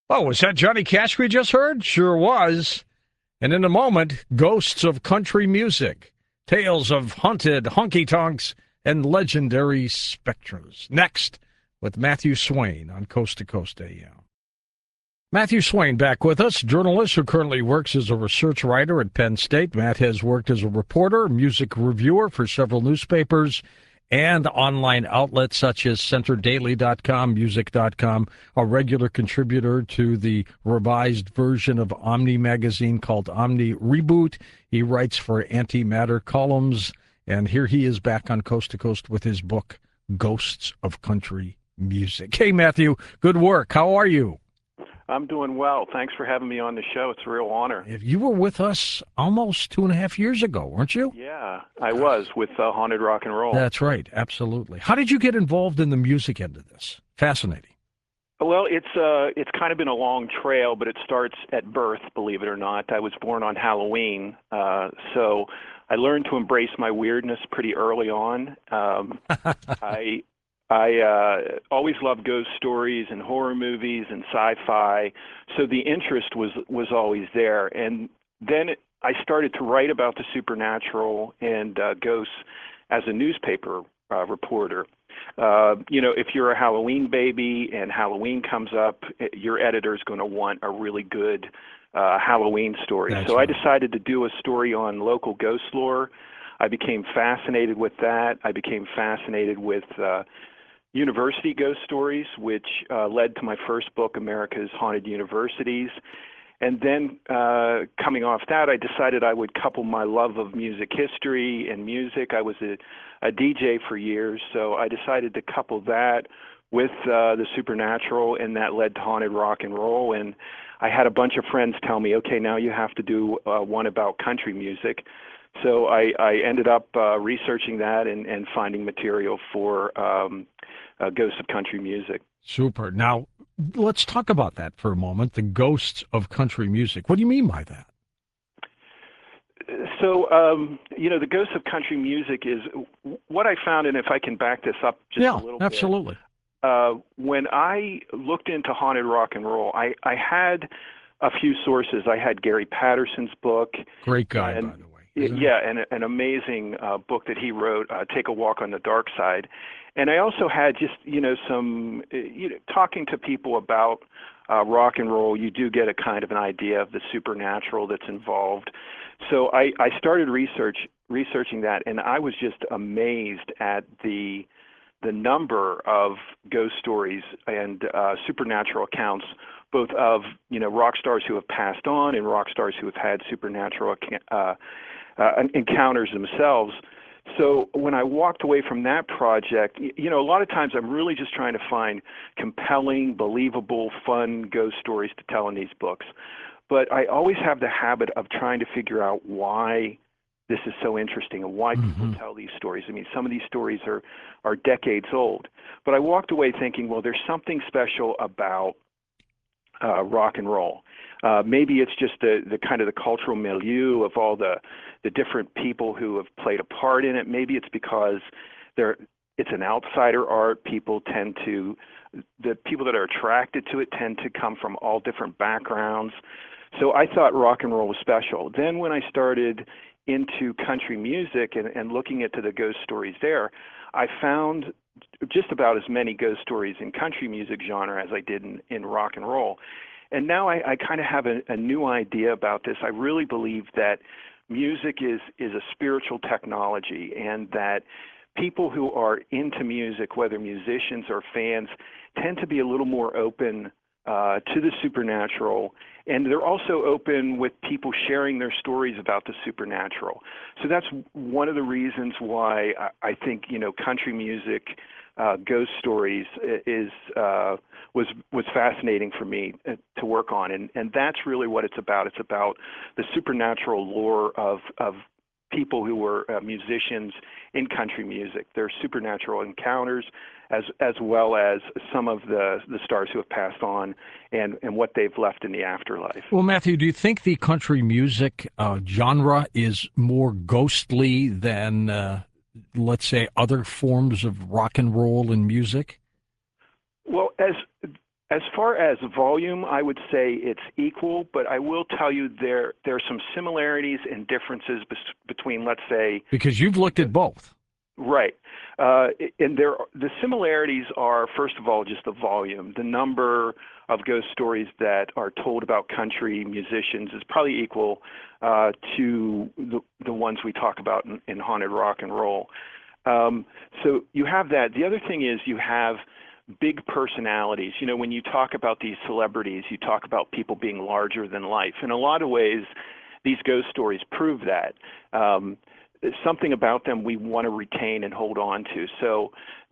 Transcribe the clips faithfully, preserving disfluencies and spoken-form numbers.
Oh, was that Johnny Cash we just heard? Sure was. And in a moment, ghosts of country music, tales of haunted honky-tonks, and legendary specters. Next, with Matthew Swain on Coast to Coast A M. Matthew Swain back with us, journalist who currently works as a research writer at Penn State. Matt has worked as a reporter, music reviewer for several newspapers, and online outlets such as center daily dot com, music dot com, a regular contributor to the revised version of Omni magazine called Omni Reboot. He writes for Antimatter columns, and here he is back on Coast to Coast with his book, Ghosts of Country Music. Hey, Matthew, good work. How are you? I'm doing well. Thanks for having me on the show. It's a real honor. You were with us almost two and a half years ago, weren't you? Yeah, I was with uh, Haunted Rock and Roll. That's right. Absolutely. How did you get involved in the music end of this? Fascinating. Well, it's uh, it's kind of been a long trail, but it starts at birth, believe it or not. I was born on Halloween, uh, so I learned to embrace my weirdness pretty early on. Um, I I uh, always loved ghost stories and horror movies and sci-fi, so the interest was was always there. And then it, I started to write about the supernatural and uh, ghosts as a newspaper uh, reporter. Uh, you know, if you're a Halloween baby and Halloween comes up, your editor is going to want a really good uh, Halloween story. That's so right. I decided to do a story on local ghost lore. I became fascinated with that. I became fascinated with uh, university ghost stories, which uh, led to my first book, America's Haunted Universities. And then uh, coming off that, I decided I would couple my love of music history and music. I was a, a D J for years, so I decided to couple that with uh, the supernatural, and that led to Haunted Rock and Roll. And I had a bunch of friends tell me, okay, now you have to do uh, one about country music. So I, I ended up uh, researching that and, and finding material for um, uh, Ghosts of Country Music. Super. Now, let's talk about that for a moment, the ghosts of country music. What do you mean by that? So, um, you know, the Ghosts of Country Music is what I found, and if I can back this up just yeah, a little absolutely. bit. Uh, when I looked into Haunted Rock and Roll, I, I had a few sources. I had Gary Patterson's book. Great guy, and, by the way. Yeah, and an amazing uh, book that he wrote, uh, Take a Walk on the Dark Side. And I also had just, you know, some, uh, you know, talking to people about uh, rock and roll, you do get a kind of an idea of the supernatural that's involved. So I, I started research researching that, and I was just amazed at the the number of ghost stories and uh, supernatural accounts, both of, you know, rock stars who have passed on and rock stars who have had supernatural uh, uh, encounters themselves. So when I walked away from that project, you know, a lot of times I'm really just trying to find compelling, believable, fun ghost stories to tell in these books. But I always have the habit of trying to figure out why this is so interesting and why Mm-hmm. people tell these stories. I mean, some of these stories are, are decades old. But I walked away thinking, well, there's something special about uh, rock and roll. Uh, maybe it's just the, the kind of the cultural milieu of all the, the different people who have played a part in it. Maybe it's because they're, it's an outsider art. People tend to, the people that are attracted to it tend to come from all different backgrounds. So I thought rock and roll was special. Then when I started into country music and, and looking into the ghost stories there, I found just about as many ghost stories in country music genre as I did in, in rock and roll. And now I, I kind of have a, a new idea about this. I really believe that music is, is a spiritual technology, and that people who are into music, whether musicians or fans, tend to be a little more open uh, to the supernatural, and they're also open with people sharing their stories about the supernatural. So that's one of the reasons why I, I think, you know, country music, uh, ghost stories is uh, was was fascinating for me to work on, and and that's really what it's about. It's about the supernatural lore of of people who were uh, musicians in country music, their supernatural encounters, as as well as some of the the stars who have passed on and and what they've left in the afterlife. Well, Matthew, do you think the country music uh, genre is more ghostly than, uh, let's say, other forms of rock and roll and music? Well, as As far as volume, I would say it's equal, but I will tell you there there are some similarities and differences bes- between, let's say, Because you've looked at both. right. Uh, and there, the similarities are, first of all, just the volume. The number of ghost stories that are told about country musicians is probably equal uh, to the, the ones we talk about in, in haunted rock and roll. Um, so you have that. The other thing is you have big personalities. You know, when you talk about these celebrities, you talk about people being larger than life. In a lot of ways, these ghost stories prove that. Um, something about them we want to retain and hold on to. So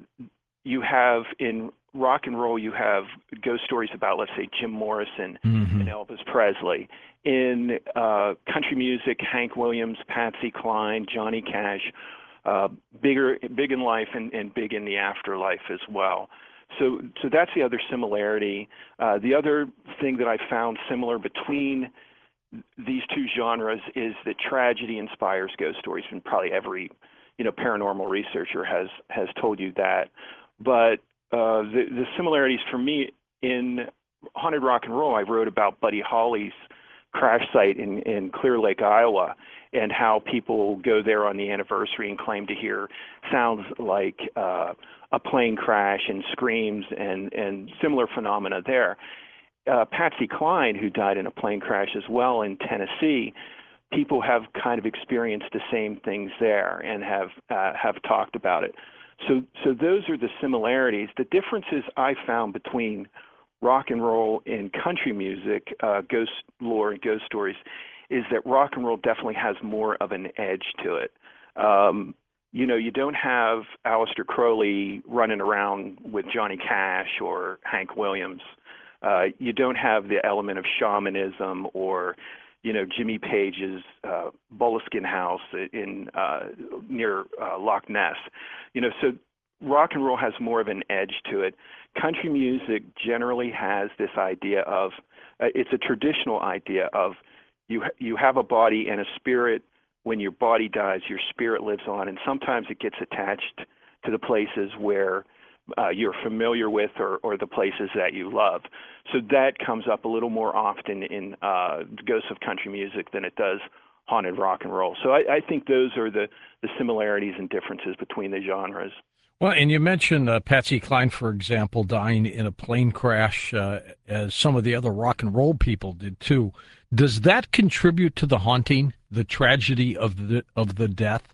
you have in rock and roll, you have ghost stories about, let's say, Jim Morrison Mm-hmm. and Elvis Presley. In uh, country music, Hank Williams, Patsy Cline, Johnny Cash, uh, bigger, big in life and, and big in the afterlife as well. So, so that's the other similarity. Uh, the other thing that I found similar between these two genres is that tragedy inspires ghost stories, and probably every, you know, paranormal researcher has has told you that. But uh, the the similarities for me in haunted rock and roll, I wrote about Buddy Holly's crash site in in Clear Lake, Iowa, and how people go there on the anniversary and claim to hear sounds like uh, a plane crash and screams and and similar phenomena there. Uh, Patsy Cline, who died in a plane crash as well in Tennessee, people have kind of experienced the same things there and have uh, have talked about it. So, so those are the similarities. The differences I found between rock and roll and country music, uh, ghost lore and ghost stories, is that rock and roll definitely has more of an edge to it. Um, you know, you don't have Aleister Crowley running around with Johnny Cash or Hank Williams. Uh, you don't have the element of shamanism or, you know, Jimmy Page's uh, Boleskine house in uh, near uh, Loch Ness. You know, so rock and roll has more of an edge to it. Country music generally has this idea of uh, it's a traditional idea of you ha- you have a body and a spirit. When your body dies, your spirit lives on, and sometimes it gets attached to the places where Uh, you're familiar with or, or the places that you love. So that comes up a little more often in uh, Ghosts of Country Music than it does haunted rock and roll. So I, I think those are the, the similarities and differences between the genres. Well, and you mentioned uh, Patsy Cline, for example, dying in a plane crash, uh, as some of the other rock and roll people did too. Does that contribute to the haunting, the tragedy of the of the death?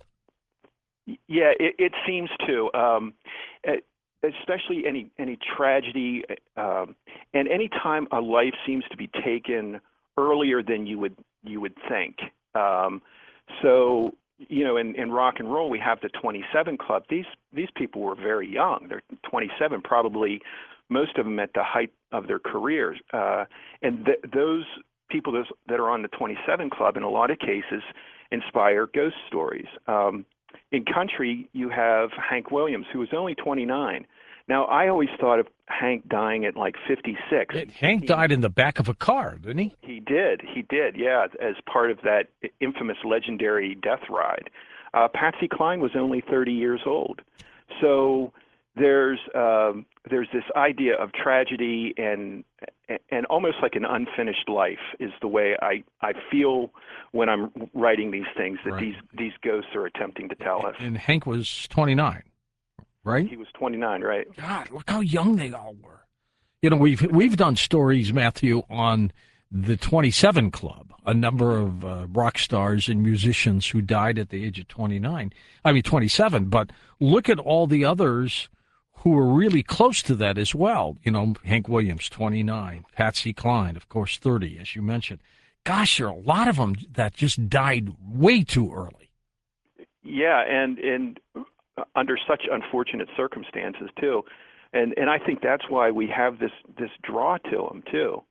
Yeah, it, it seems to. Um, especially any any tragedy, um, and any time a life seems to be taken earlier than you would you would think. Um, so you know, in, in rock and roll, we have the twenty-seven Club. These these people were very young. They're twenty-seven, probably most of them at the height of their careers, uh, and th- those people those, that are on the twenty-seven Club, in a lot of cases, inspire ghost stories. Um, In country, you have Hank Williams, who was only twenty-nine. Now, I always thought of Hank dying at like fifty-six. It, Hank died in the back of a car, didn't he? He did. He did, yeah, as part of that infamous legendary death ride. Uh, Patsy Cline was only thirty years old. So there's um, there's this idea of tragedy and and almost like an unfinished life is the way I, I feel when I'm writing these things that Right. these these ghosts are attempting to tell us. And Hank was twenty-nine, right? He was twenty-nine, right? God, look how young they all were. You know, we've we've done stories, Matthew, on the twenty-seven Club, a number of uh, rock stars and musicians who died at the age of twenty-nine. I mean, twenty-seven. But look at all the others who were really close to that as well. You know, Hank Williams, twenty-nine. Patsy Cline, of course, thirty, as you mentioned. Gosh, there are a lot of them that just died way too early. Yeah, and and under such unfortunate circumstances too, and and I think that's why we have this this draw to them too.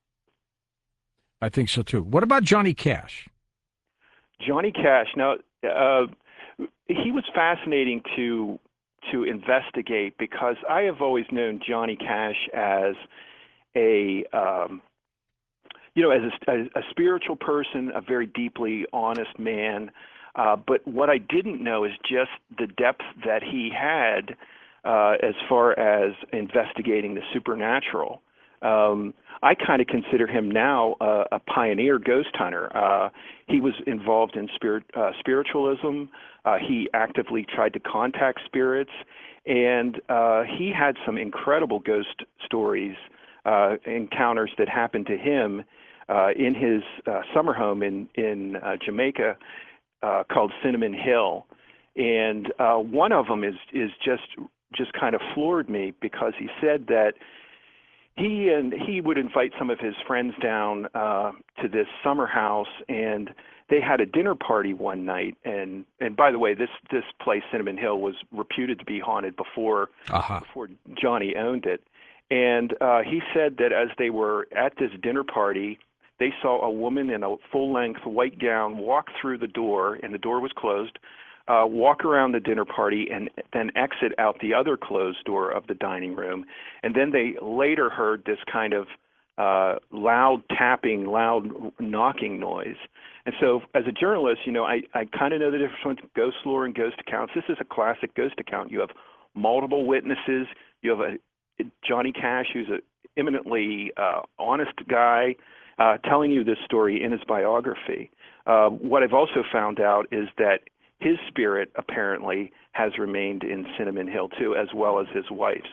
I think so too. What about Johnny Cash? Johnny Cash. Now, uh, he was fascinating to to investigate because I have always known Johnny Cash as a um, you know as a, a, a spiritual person, a very deeply honest man. Uh, but what I didn't know is just the depth that he had uh, as far as investigating the supernatural. Um, I kind of consider him now uh, a pioneer ghost hunter. Uh, he was involved in spirit, uh, spiritualism. Uh, he actively tried to contact spirits, and uh, he had some incredible ghost stories, uh, encounters that happened to him uh, in his uh, summer home in in uh, Jamaica uh, called Cinnamon Hill. And uh, one of them is is just just kind of floored me, because he said that he and he would invite some of his friends down uh, to this summer house, and they had a dinner party one night. And and by the way, this this place, Cinnamon Hill, was reputed to be haunted before Uh-huh. before Johnny owned it. And uh, he said that as they were at this dinner party, they saw a woman in a full-length white gown walk through the door, and the door was closed, uh, walk around the dinner party, and then exit out the other closed door of the dining room. And then they later heard this kind of uh, loud tapping, loud knocking noise. And so as a journalist, you know, I, I kind of know the difference between ghost lore and ghost accounts. This is a classic ghost account. You have multiple witnesses. You have a Johnny Cash, who's an eminently uh, honest guy, uh, telling you this story in his biography. Uh, what I've also found out is that his spirit apparently has remained in Cinnamon Hill too, as well as his wife's.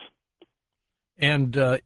And uh,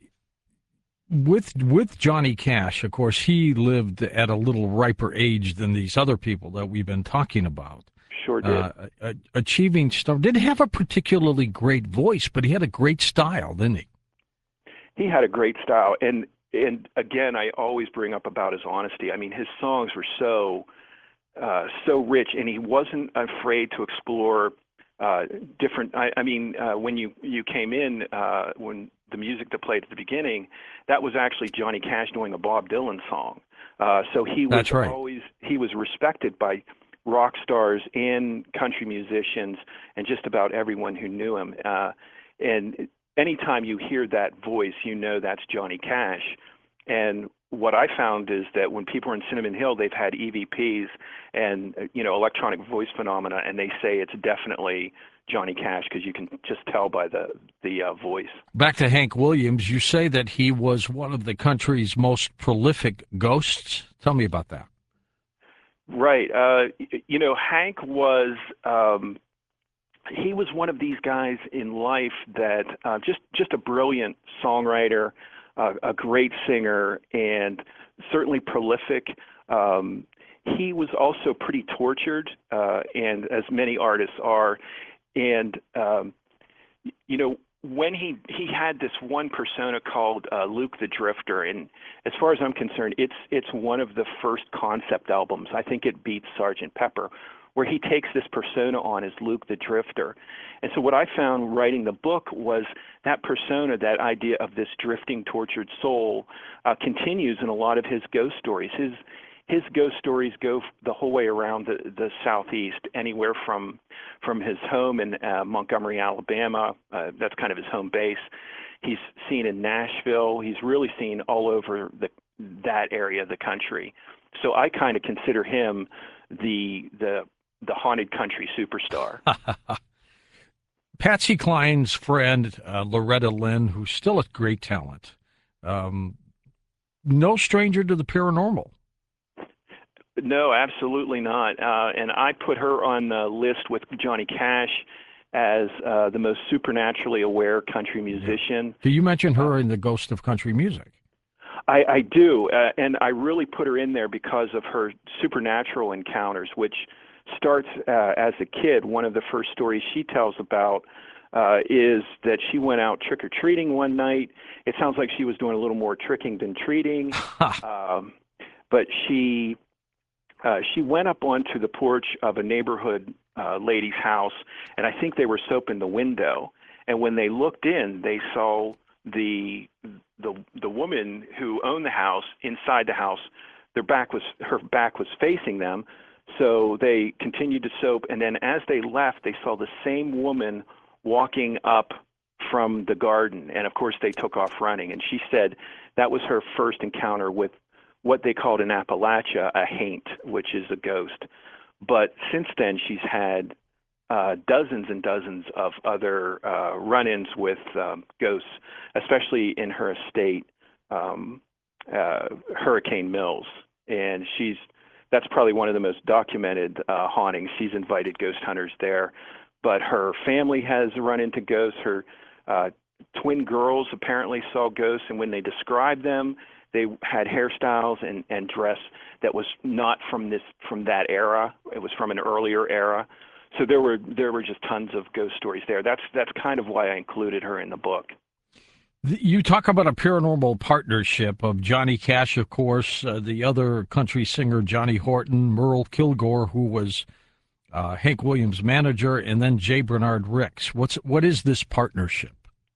with with Johnny Cash, of course, he lived at a little riper age than these other people that we've been talking about. Sure did. Uh, uh, achieving stuff. Didn't have a particularly great voice, but he had a great style, didn't he? He had a great style, and and again, I always bring up about his honesty. I mean, his songs were so uh, so rich, and he wasn't afraid to explore uh, different. I, I mean, uh, when you you came in, uh, when the music that played at the beginning, that was actually Johnny Cash doing a Bob Dylan song. Uh, so he was That's right. always he was respected by rock stars and country musicians and just about everyone who knew him. Uh, and anytime you hear that voice, you know that's Johnny Cash. And what I found is that when people are in Cinnamon Hill, they've had E V Ps and, you know, electronic voice phenomena, and they say it's definitely Johnny Cash because you can just tell by the, the uh, voice. Back to Hank Williams, you say that he was one of the country's most prolific ghosts. Tell me about that. Right. Uh, you know, Hank was um, he was one of these guys in life that uh, just just a brilliant songwriter, uh, a great singer, and certainly prolific. Um, he was also pretty tortured, uh, and as many artists are. And um, you know, when he he had this one persona called uh, Luke the Drifter, and as far as I'm concerned, it's it's one of the first concept albums. I think it beats Sergeant Pepper, where he takes this persona on as Luke the Drifter. And so what I found writing the book was that persona, that idea of this drifting, tortured soul, uh, continues in a lot of his ghost stories. His his ghost stories go the whole way around the, the Southeast, anywhere from from his home in uh, Montgomery, Alabama. Uh, that's kind of his home base. He's seen in Nashville. He's really seen all over the that area of the country. So I kind of consider him the the the haunted country superstar. Patsy Cline's friend, uh, Loretta Lynn, who's still a great talent, um, no stranger to the paranormal. No, absolutely not. Uh, and I put her on the list with Johnny Cash as uh, the most supernaturally aware country musician. Do you mention her in the Ghost of Country Music? I, I do, uh, and I really put her in there because of her supernatural encounters, which starts uh, as a kid. One of the first stories she tells about uh, is that she went out trick-or-treating one night. It sounds like she was doing a little more tricking than treating, um, but she uh, she went up onto the porch of a neighborhood uh, lady's house, and I think they were soaping the window. And when they looked in, they saw the the the woman who owned the house inside the house. Their back was her back was facing them, so they continued to soap. And then as they left, they saw the same woman walking up from the garden. And of course, they took off running. And she said that was her first encounter with what they called in Appalachia a haint, which is a ghost. But since then, she's had uh, dozens and dozens of other uh, run-ins with um, ghosts, especially in her estate um, uh, Hurricane Mills, and she's that's probably one of the most documented uh, hauntings. She's invited ghost hunters there, but her family has run into ghosts. Her uh, twin girls apparently saw ghosts, and when they described them, they had hairstyles and, and dress that was not from this from that era. It was from an earlier era. So there were there were just tons of ghost stories there. That's that's kind of why I included her in the book. You talk about a paranormal partnership of Johnny Cash, of course, uh, the other country singer Johnny Horton, Merle Kilgore, who was uh, Hank Williams' manager, and then J. Bernard Ricks. What's what is this partnership?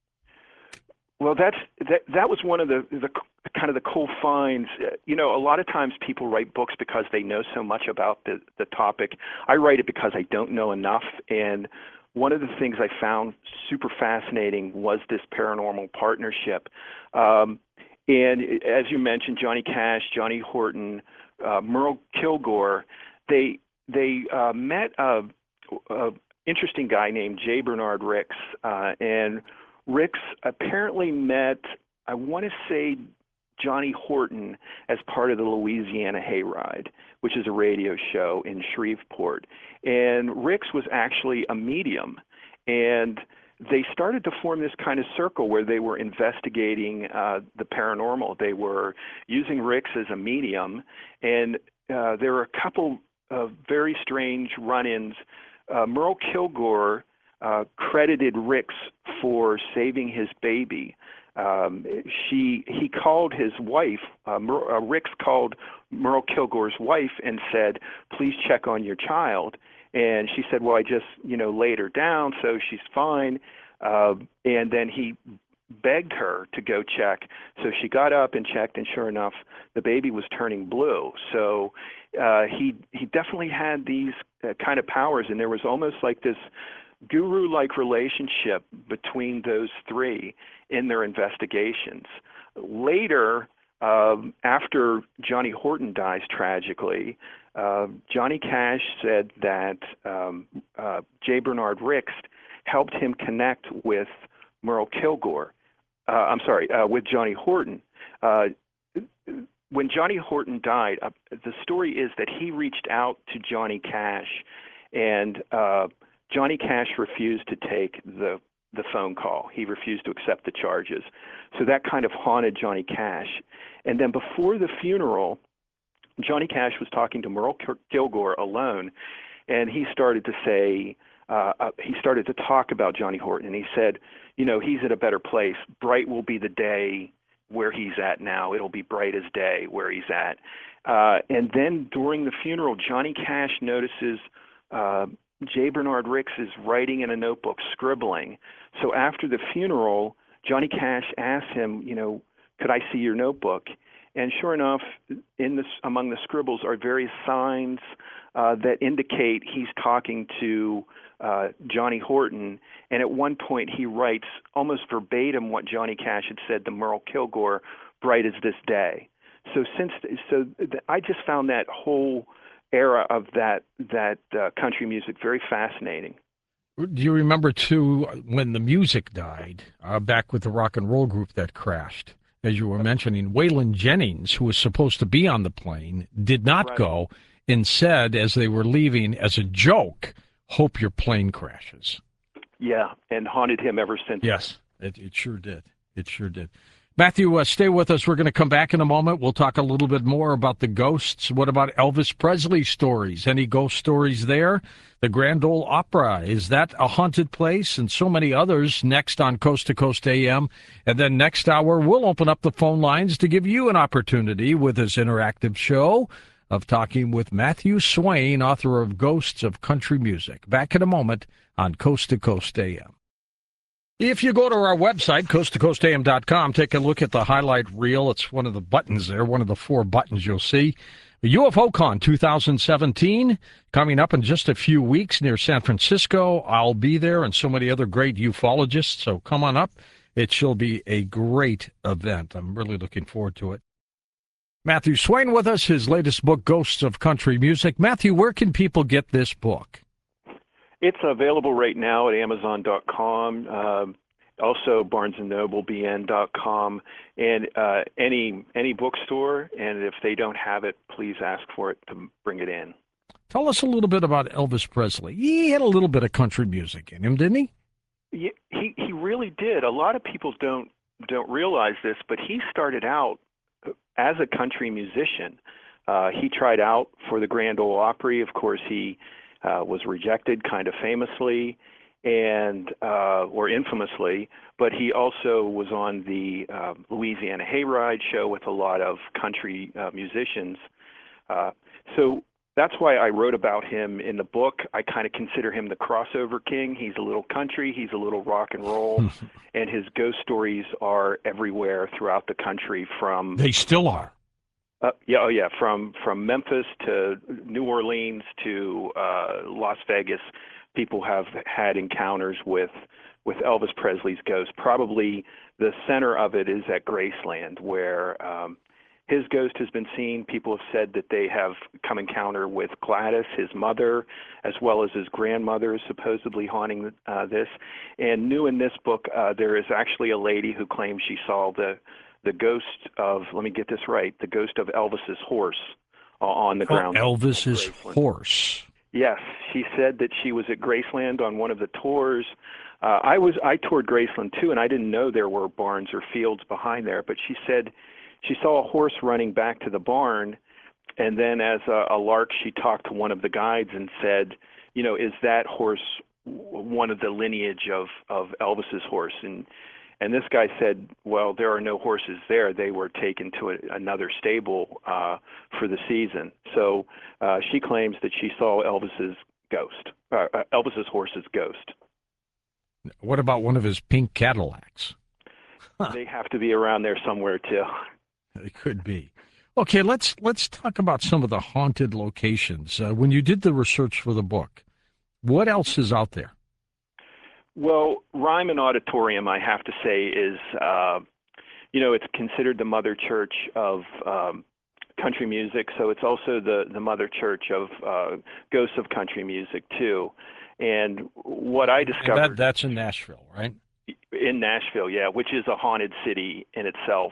Well, that's that. That was one of the, the kind of the cool finds. You know, a lot of times people write books because they know so much about the the topic. I write it because I don't know enough. And one of the things I found super fascinating was this paranormal partnership. Um, and as you mentioned, Johnny Cash, Johnny Horton, uh, Merle Kilgore, they they uh, met a, a interesting guy named J. Bernard Ricks, uh, and Ricks apparently met, I want to say, Johnny Horton as part of the Louisiana Hayride, which is a radio show in Shreveport. And Ricks was actually a medium. And they started to form this kind of circle where they were investigating uh, the paranormal. They were using Ricks as a medium. And uh, there were a couple of very strange run-ins. Uh, Merle Kilgore Uh, credited Ricks for saving his baby. Um, she he called his wife. Uh, Mer, uh, Ricks called Merle Kilgore's wife and said, "Please check on your child." And she said, "Well, I just you know laid her down, so she's fine." Uh, and then he begged her to go check. So she got up and checked, and sure enough, the baby was turning blue. So uh, he he definitely had these uh, kind of powers, and there was almost like this guru-like relationship between those three in their investigations. Later, um, after Johnny Horton dies tragically, uh, Johnny Cash said that um, uh, J. Bernard Ricks helped him connect with Merle Kilgore. Uh, I'm sorry, uh, with Johnny Horton. Uh, when Johnny Horton died, uh, the story is that he reached out to Johnny Cash, and uh, Johnny Cash refused to take the the phone call. He refused to accept the charges. So that kind of haunted Johnny Cash. And then before the funeral, Johnny Cash was talking to Merle Kilgore alone, and he started to say, uh, uh, he started to talk about Johnny Horton, and he said, you know, he's at a better place. Bright will be the day where he's at now. It'll be bright as day where he's at. Uh, and then during the funeral, Johnny Cash notices uh, J. Bernard Ricks is writing in a notebook, scribbling. So after the funeral, Johnny Cash asked him, you know, could I see your notebook? And sure enough, in this, among the scribbles are various signs uh, that indicate he's talking to uh, Johnny Horton. And at one point, he writes almost verbatim what Johnny Cash had said to Merle Kilgore, bright as this day. So since so th- I just found that whole era of that that uh, country music very fascinating. Do you remember, too, when the music died, uh, back with the rock and roll group that crashed, as you were mentioning, Waylon Jennings, who was supposed to be on the plane, did not Right. go and said, as they were leaving, as a joke, hope your plane crashes. Yeah, and haunted him ever since. Yes, it, it sure did. It sure did. Matthew, uh, stay with us. We're going to come back in a moment. We'll talk a little bit more about the ghosts. What about Elvis Presley stories? Any ghost stories there? The Grand Ole Opera, is that a haunted place? And so many others next on Coast to Coast A M. And then next hour, we'll open up the phone lines to give you an opportunity with this interactive show of talking with Matthew Swain, author of Ghosts of Country Music. Back in a moment on Coast to Coast A M. If you go to our website, coast to coast a m dot com, take a look at the highlight reel. It's one of the buttons there, one of the four buttons you'll see. UFOCon two thousand seventeen coming up in just a few weeks near San Francisco. I'll be there and so many other great ufologists, so come on up. It shall be a great event. I'm really looking forward to it. Matthew Swain with us, his latest book, Ghosts of Country Music. Matthew, where can people get this book? It's available right now at amazon dot com. Um, also Barnes and Noble, B N dot com, and uh, any any bookstore. And if they don't have it, please ask for it to bring it in. Tell us a little bit about Elvis Presley. He had a little bit of country music in him, didn't he? Yeah, he he really did. A lot of people don't don't realize this, but he started out as a country musician. Uh, he tried out for the Grand Ole Opry. Of course, he uh, was rejected, kind of famously, and uh, or infamously. But he also was on the uh, Louisiana Hayride show with a lot of country uh, musicians. Uh, so that's why I wrote about him in the book. I kind of consider him the crossover king. He's a little country, he's a little rock and roll, and his ghost stories are everywhere throughout the country. From They still are. Uh, yeah, oh yeah, from from Memphis to New Orleans to uh, Las Vegas, people have had encounters with with Elvis Presley's ghost. Probably the center of it is at Graceland, where um, his ghost has been seen. People have said that they have come encounter with Gladys, his mother, as well as his grandmother is supposedly haunting uh, this. And new in this book, uh, there is actually a lady who claims she saw the the ghost of, let me get this right, the ghost of Elvis's horse uh, on the Oh, ground. Elvis's horse. Yes, she said that she was at Graceland on one of the tours. Uh, I was I toured Graceland too, and I didn't know there were barns or fields behind there. But she said she saw a horse running back to the barn, and then as a, a lark, she talked to one of the guides and said, you know, is that horse one of the lineage of of Elvis's horse? And And this guy said, well, there are no horses there. They were taken to a, another stable uh, for the season. So uh, she claims that she saw Elvis's ghost, uh, Elvis's horse's ghost. What about one of his pink Cadillacs? Huh. They have to be around there somewhere, too. It could be. Okay, let's let's talk about some of the haunted locations. Uh, when you did the research for the book, what else is out there? Well, Ryman Auditorium, I have to say, is, uh, you know, it's considered the mother church of um, country music, so it's also the, the mother church of uh, ghosts of country music, too. And what I discovered... And that, that's in Nashville, right? In Nashville, yeah, which is a haunted city in itself.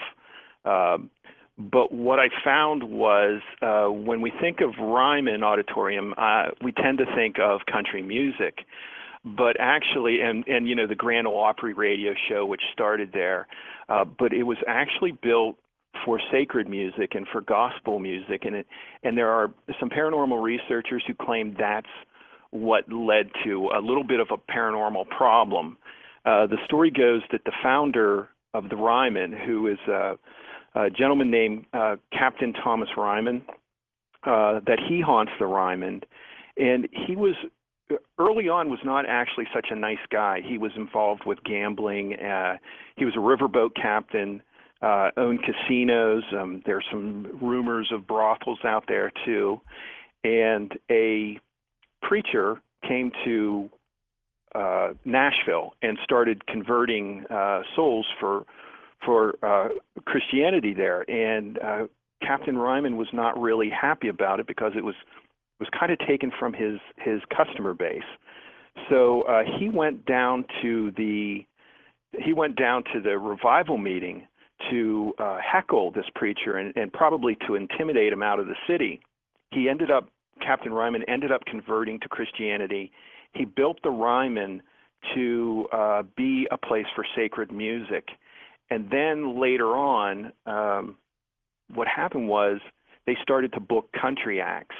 Um, but what I found was uh, when we think of Ryman Auditorium, uh, we tend to think of country music. But actually, and, and you know, the Grand Ole Opry radio show, which started there, uh, but it was actually built for sacred music and for gospel music. And, it, and there are some paranormal researchers who claim that's what led to a little bit of a paranormal problem. Uh, the story goes that the founder of the Ryman, who is a, a gentleman named uh, Captain Thomas Ryman, uh, that he haunts the Ryman, and he was... early on was not actually such a nice guy. He was involved with gambling. Uh, he was a riverboat captain, uh, owned casinos. Um, there's some rumors of brothels out there too. And a preacher came to uh, Nashville and started converting uh, souls for for uh, Christianity there. And uh, Captain Ryman was not really happy about it because it was was kind of taken from his his customer base. So uh, he went down to the he went down to the revival meeting to uh, heckle this preacher and, and probably to intimidate him out of the city. He ended up Captain Ryman ended up converting to Christianity. He built the Ryman to uh, be a place for sacred music, and then later on, um, what happened was they started to book country acts.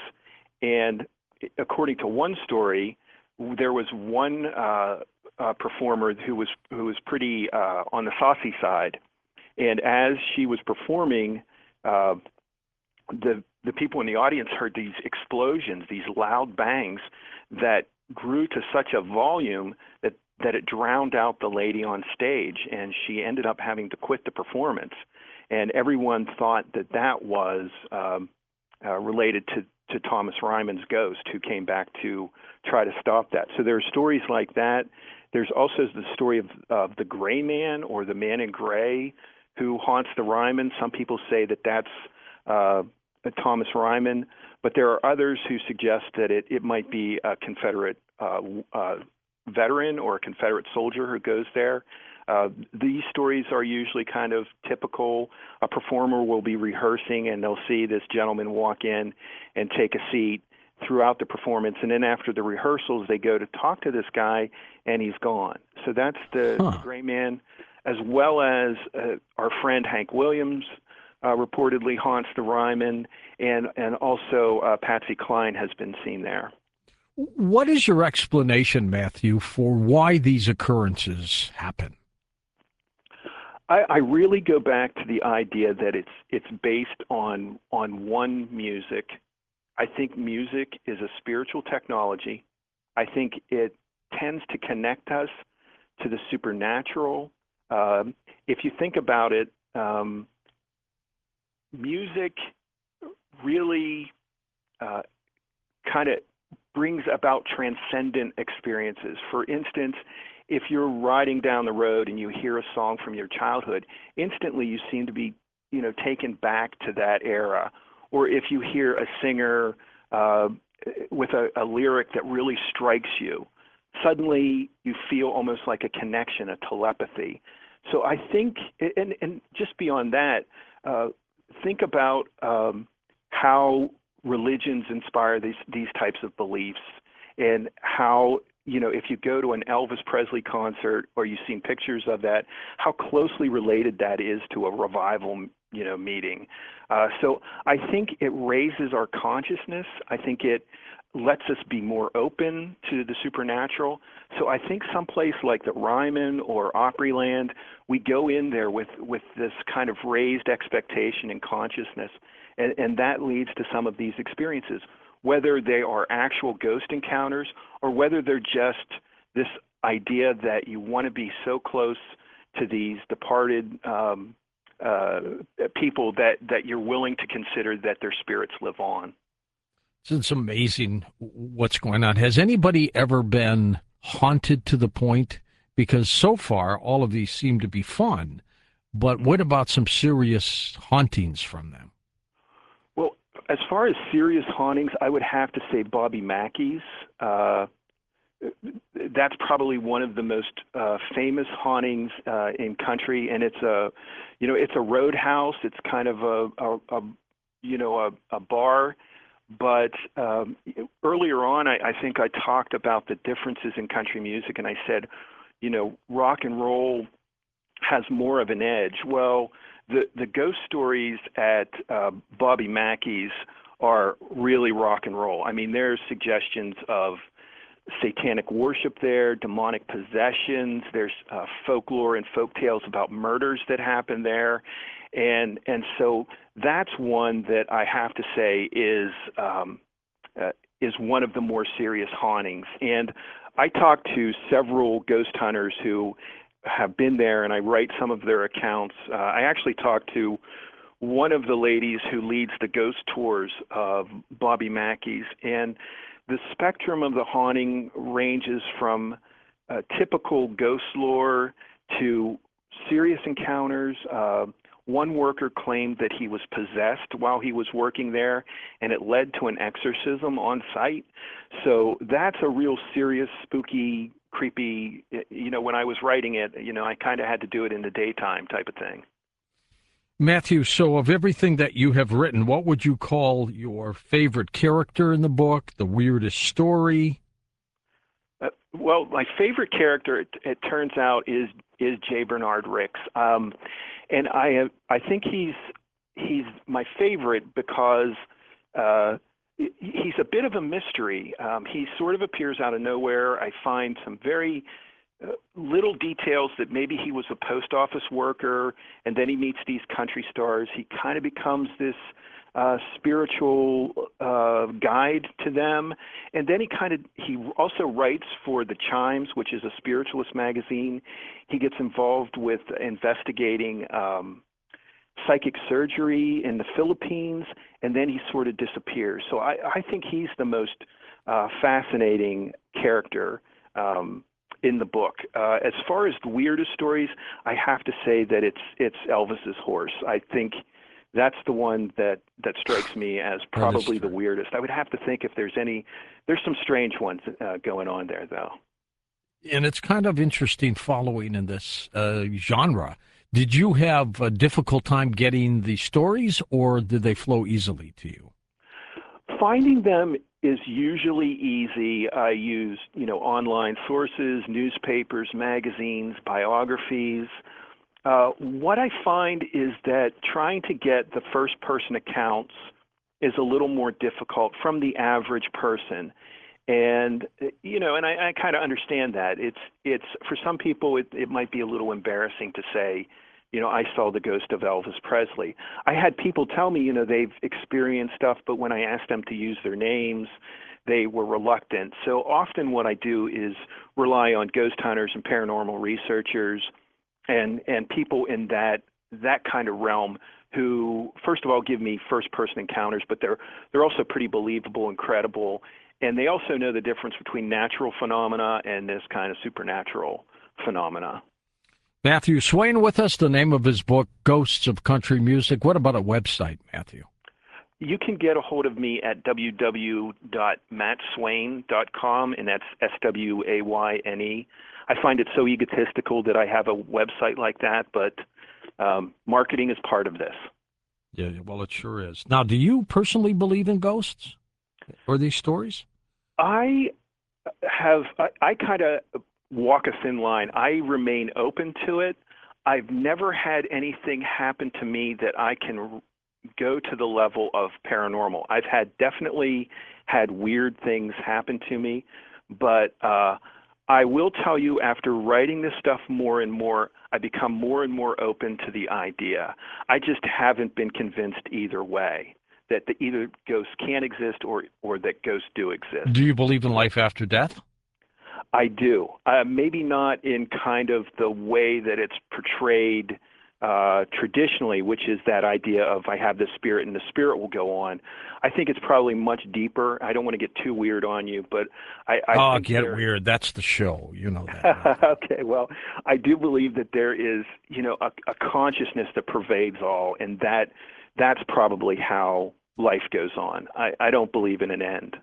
And according to one story, there was one uh, uh, performer who was who was pretty uh, on the saucy side, and as she was performing, uh, the the people in the audience heard these explosions, these loud bangs that grew to such a volume that that it drowned out the lady on stage, and she ended up having to quit the performance. And everyone thought that that was um, uh, related to to Thomas Ryman's ghost, who came back to try to stop that. So there are stories like that. There's also the story of, of the gray man, or the man in gray, who haunts the Ryman. Some people say that that's uh, Thomas Ryman, but there are others who suggest that it, it might be a Confederate uh, uh, veteran or a Confederate soldier who goes there. Uh, these stories are usually kind of typical. A performer will be rehearsing, and they'll see this gentleman walk in and take a seat throughout the performance, and then after the rehearsals, they go to talk to this guy, and he's gone. So that's the, Huh. the Gray Man, as well as uh, our friend Hank Williams uh, reportedly haunts the Ryman, and, and also uh, Patsy Cline has been seen there. What is your explanation, Matthew, for why these occurrences happen? I, I really go back to the idea that it's it's based on on one music. I think music is a spiritual technology. I think it tends to connect us to the supernatural. Um, if you think about it, um, music really uh, kind of brings about transcendent experiences. For instance, if you're riding down the road and you hear a song from your childhood, instantly you seem to be, you know, taken back to that era. Or if you hear a singer uh, with a, a lyric that really strikes you, suddenly you feel almost like a connection, a telepathy. So I think, and, and just beyond that, uh, think about um, how religions inspire these, these types of beliefs, and how, you know, if you go to an Elvis Presley concert or you've seen pictures of that, how closely related that is to a revival, you know, meeting. Uh, so I think it raises our consciousness. I think it lets us be more open to the supernatural. So I think someplace like the Ryman or Opryland, we go in there with, with this kind of raised expectation and consciousness, and, and that leads to some of these experiences, whether they are actual ghost encounters or whether they're just this idea that you want to be so close to these departed um, uh, people that, that you're willing to consider that their spirits live on. It's amazing what's going on. Has anybody ever been haunted to the point? Because so far, all of these seem to be fun, but what about some serious hauntings from them? Well, as far as serious hauntings, I would have to say Bobby Mackey's. Uh, that's probably one of the most uh, famous hauntings uh, in country, and it's a, you know, it's a roadhouse. It's kind of a, a, a you know, a, a bar. But um, earlier on, I, I think I talked about the differences in country music, and I said, you know, rock and roll has more of an edge. Well, the the ghost stories at uh, Bobby Mackey's are really rock and roll. I mean, there's suggestions of satanic worship there, demonic possessions. There's uh, folklore and folk tales about murders that happen there, and and so that's one that I have to say is um, uh, is one of the more serious hauntings. And I talked to several ghost hunters who have been there, and I write some of their accounts. Uh, I actually talked to one of the ladies who leads the ghost tours of Bobby Mackey's, and the spectrum of the haunting ranges from uh, typical ghost lore to serious encounters. Uh, one worker claimed that he was possessed while he was working there, and it led to an exorcism on site. So that's a real serious, spooky, creepy, you know, when I was writing it, you know, I kind of had to do it in the daytime type of thing. Matthew, so of everything that you have written, what would you call your favorite character in the book, the weirdest story? Uh, well, my favorite character, it, it turns out, is is J. Bernard Ricks, um, and I have, I think he's he's my favorite because uh, he's a bit of a mystery. Um, he sort of appears out of nowhere. I find some very uh, little details that maybe he was a post office worker, and then he meets these country stars. He kind of becomes this uh, spiritual uh, guide to them, and then he kind of he also writes for the Chimes, which is a spiritualist magazine. He gets involved with investigating um, psychic surgery in the Philippines, and then he sort of disappears. So I, I think he's the most uh, fascinating character um, in the book. Uh, as far as the weirdest stories, I have to say that it's it's Elvis's horse. I think that's the one that, that strikes me as probably the weirdest. I would have to think if there's any, there's some strange ones uh, going on there, though. And it's kind of interesting following in this uh, genre. Did you have a difficult time getting the stories, or did they flow easily to you? Finding them is usually easy. I use, you know, online sources, newspapers, magazines, biographies. Uh, what I find is that trying to get the first-person accounts is a little more difficult from the average person. And you know, and I, I kind of understand that. It's it's for some people it, it might be a little embarrassing to say, you know, I saw the ghost of Elvis Presley. I had people tell me, you know, they've experienced stuff, but when I asked them to use their names, they were reluctant. So often what I do is rely on ghost hunters and paranormal researchers and and people in that that kind of realm who, first of all, give me first-person encounters, but they're they're also pretty believable and credible. And they also know the difference between natural phenomena and this kind of supernatural phenomena. Matthew Swain with us, the name of his book, Ghosts of Country Music. What about a website, Matthew? You can get a hold of me at w w w dot matt swain dot com, and that's S W A Y N E. I find it so egotistical that I have a website like that, but um, marketing is part of this. Yeah, well, it sure is. Now, do you personally believe in ghosts or these stories? I have, I, I kind of walk a thin line. I remain open to it. I've never had anything happen to me that I can go to the level of paranormal. I've had definitely had weird things happen to me, but uh, I will tell you, after writing this stuff more and more, I become more and more open to the idea. I just haven't been convinced either way, that the, either ghosts can exist or, or that ghosts do exist. Do you believe in life after death? I do. Uh, maybe not in kind of the way that it's portrayed uh, traditionally, which is that idea of I have the spirit and the spirit will go on. I think it's probably much deeper. I don't want to get too weird on you, but I, I oh, think get there... weird. That's the show. You know that. Okay, well, I do believe that there is, you know, a, a consciousness that pervades all, and that that's probably how life goes on. I, I don't believe in an end.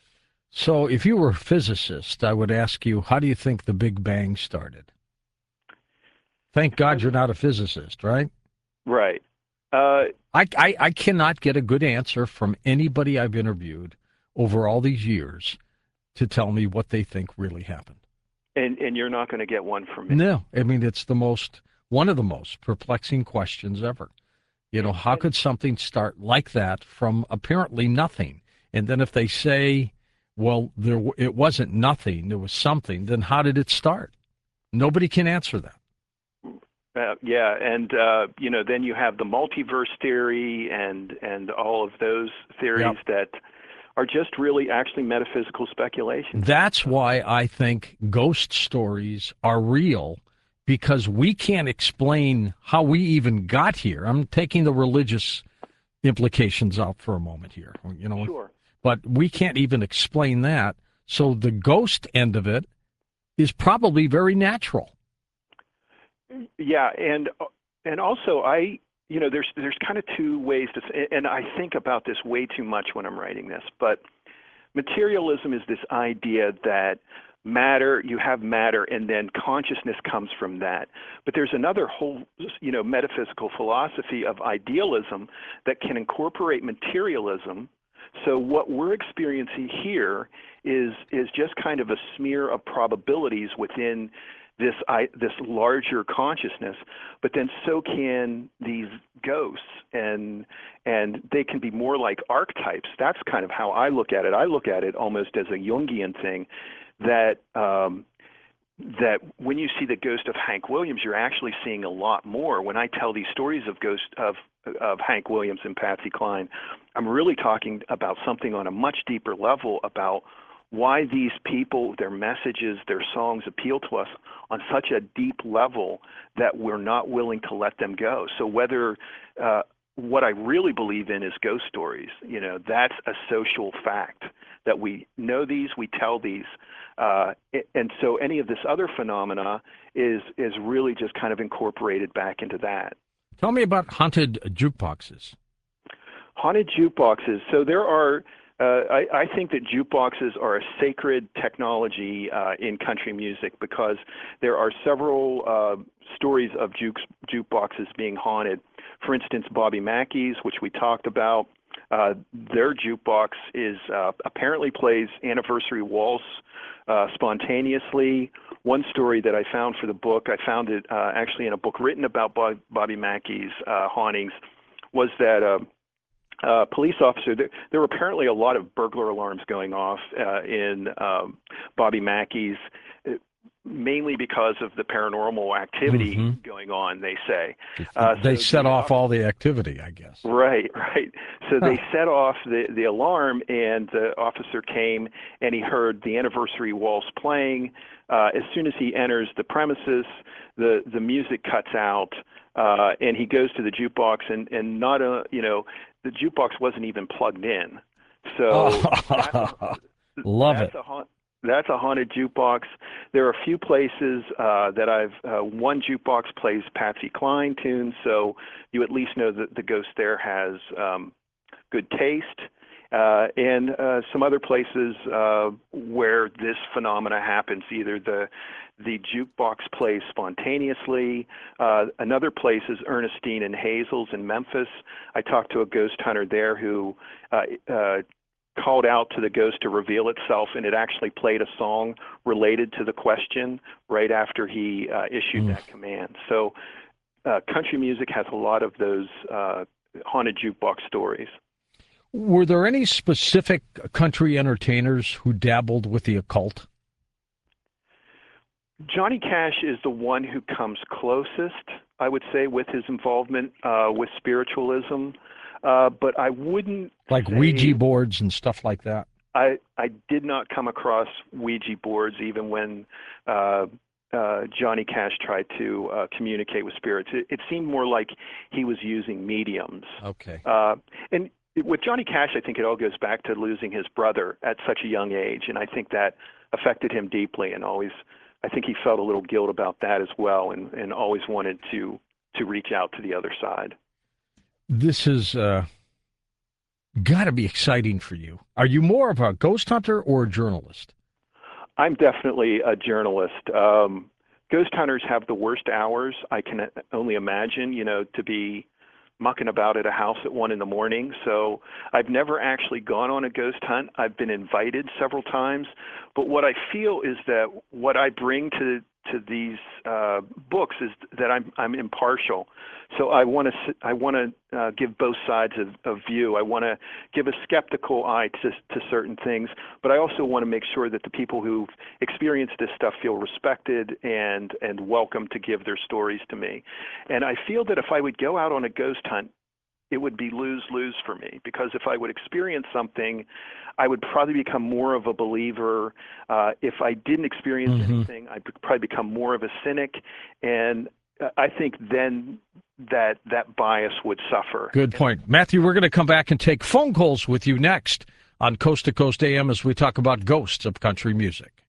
So if you were a physicist, I would ask you, how do you think the Big Bang started? Thank God you're not a physicist, right? Right. Uh, I, I, I cannot get a good answer from anybody I've interviewed over all these years to tell me what they think really happened. And and you're not going to get one from me. No. I mean, it's the most, one of the most perplexing questions ever. You know, how could something start like that from apparently nothing? And then if they say, well, there it wasn't nothing, there was something, then how did it start? Nobody can answer that. Uh, yeah, and uh, you know, then you have the multiverse theory and and all of those theories yep. that are just really actually metaphysical speculation. That's why I think ghost stories are real, because we can't explain how we even got here. I'm taking the religious implications out for a moment here, you know. Sure. But we can't even explain that. So the ghost end of it is probably very natural. Yeah, and and also I, you know, there's there's kind of two ways to, and I think about this way too much when I'm writing this, but materialism is this idea that matter, you have matter, and then consciousness comes from that. But there's another whole, you know, metaphysical philosophy of idealism that can incorporate materialism. So what we're experiencing here is is just kind of a smear of probabilities within this I, this larger consciousness, but then so can these ghosts, and and they can be more like archetypes. That's kind of how I look at it. I look at it almost as a Jungian thing, that um, that when you see the ghost of Hank Williams, you're actually seeing a lot more. When I tell these stories of ghost of of Hank Williams and Patsy Cline, I'm really talking about something on a much deeper level about why these people, their messages, their songs appeal to us on such a deep level that we're not willing to let them go. So whether uh, what I really believe in is ghost stories, you know, that's a social fact that we know these, we tell these. Uh, and so any of this other phenomena is is really just kind of incorporated back into that. Tell me about haunted jukeboxes. Haunted jukeboxes. So there are Uh, I, I think that jukeboxes are a sacred technology uh, in country music because there are several uh, stories of juke, jukeboxes being haunted. For instance, Bobby Mackey's, which we talked about, uh, their jukebox is uh, apparently plays Anniversary Waltz uh, spontaneously. One story that I found for the book, I found it uh, actually in a book written about Bob, Bobby Mackey's uh, hauntings, was that uh, Uh, police officer, there, there were apparently a lot of burglar alarms going off uh, in um, Bobby Mackey's, mainly because of the paranormal activity mm-hmm. going on, they say. Uh, they so set the off officer, all the activity, I guess. Right, right. So huh. they set off the, the alarm, and the officer came, and he heard the Anniversary Waltz playing. Uh, as soon as he enters the premises, the, the music cuts out, uh, and he goes to the jukebox, and, and not a, you know, the jukebox wasn't even plugged in. So oh, that's a, love that's it. A ha- that's a haunted jukebox. There are a few places uh, that I've, uh, one jukebox plays Patsy Cline tunes, so you at least know that the ghost there has um, good taste. Uh, and uh, some other places uh, where this phenomena happens, either the the jukebox plays spontaneously. Uh, another place is Ernestine and Hazel's in Memphis. I talked to a ghost hunter there who uh, uh, called out to the ghost to reveal itself, and it actually played a song related to the question right after he uh, issued mm. that command. So uh, country music has a lot of those uh, haunted jukebox stories. Were there any specific country entertainers who dabbled with the occult? Johnny Cash is the one who comes closest, I would say, with his involvement uh, with spiritualism. Uh, but I wouldn't like say, Ouija boards and stuff like that. I I did not come across Ouija boards even when uh, uh, Johnny Cash tried to uh, communicate with spirits. It, it seemed more like he was using mediums. Okay. Uh, and with Johnny Cash, I think it all goes back to losing his brother at such a young age, and I think that affected him deeply. And always, I think he felt a little guilt about that as well, and, and always wanted to to reach out to the other side. This has uh, got to be exciting for you. Are you more of a ghost hunter or a journalist? I'm definitely a journalist. Um, ghost hunters have the worst hours. I can only imagine, you know, to be mucking about at a house at one in the morning. So I've never actually gone on a ghost hunt. I've been invited several times. But what I feel is that what I bring to to these uh, books is that I'm I'm impartial. So I want to I want to uh, give both sides of, of view. I want to give a skeptical eye to to certain things, but I also want to make sure that the people who've experienced this stuff feel respected and and welcome to give their stories to me. And I feel that if I would go out on a ghost hunt, it would be lose-lose for me, because if I would experience something, I would probably become more of a believer. Uh, if I didn't experience mm-hmm. anything, I'd probably become more of a cynic. And I think then that that bias would suffer. Good point. Matthew, we're going to come back and take phone calls with you next on Coast to Coast A M as we talk about ghosts of country music.